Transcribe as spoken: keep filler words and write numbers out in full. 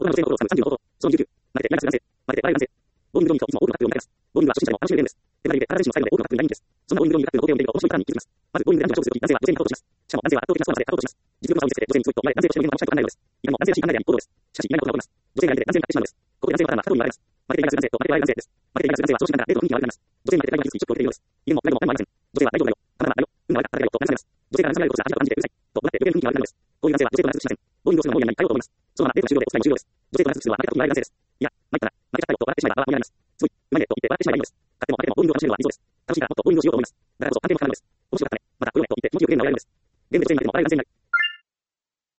大人の女性の心をつかむさんじゅうの方法。そのにじゅうきゅう。負けていない男性。負けていない男性。ボーイングドローにいつもいつも多くの学生を迎えます。ボーイングは初心者でも楽しめるゲームです。手並みで体自身の最後で多くの学生に大人気です。そんなボーイングドローに学生の工程を見ていると面白いパターンに気づきます。まず、ボーイングで男女を勝負するとき、男性は女性に勝とうとします。しかも男性は圧倒的なスコアで勝とうとします。実力の差を見せて女性に強いと言われ、男性としてのゲームは面白いことはないのです。いかにも男性らしい考えであり行動です。しかし、意外なことが起こります。女性が相手で男性に勝ってしまうのです。ここで男性のパターンは過去に言われます。負けていない男性と負けていない男性です。負けていない男性は少しなんだ、デートの雰囲気が悪くなります。女性に負けていないのに気づきちょっと遅れているようです。言うも、何も何もありません。女性は大丈夫だよ。たまたまだよ。運が悪かっただけだよ。と慰めます。女性が男性がやることすら味を感じてうるさい。と怒鳴って余計に雰囲気が悪くなるのです。こういう男性は女性と同じしません。ボーイングをするのも嫌になり、帰ろうと思います。そのままデート終了でお付き合いも終了です。女性と同じするは負けたと言われる男性です。いや、参ったな。負けちゃったよと笑ってしまえばああ、になります。すごい。うまいねと言って笑ってしまえばいいのです。勝っても負けてもボーイングを楽しめるのは理想です。楽しいからもっとボーイングをしようと思います。だからこそ判定もかかるのです。面白かったね。また、これをねと言って気持ちよくゲームが終わるのです。ゲームで女性に負けても笑える男性になる。